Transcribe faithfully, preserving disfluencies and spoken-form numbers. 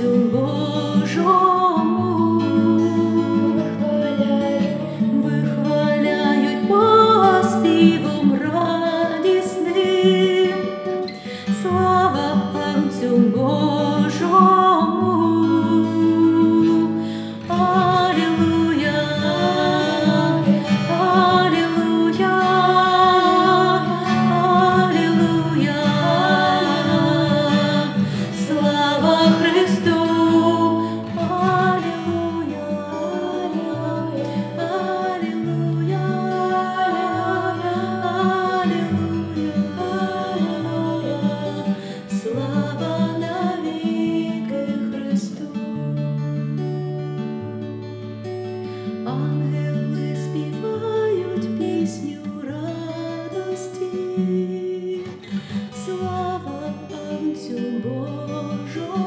Агнцю Божому, вихваляють поспівом радісним. Слава Агнцю Божому, Алілуя, Алілуя, Алілуя. Слава Христу, Алілуя, Алілуя, Алілуя. Слава навіки Христу. Ангели співають пісню радості. Слава Агнцю Божому.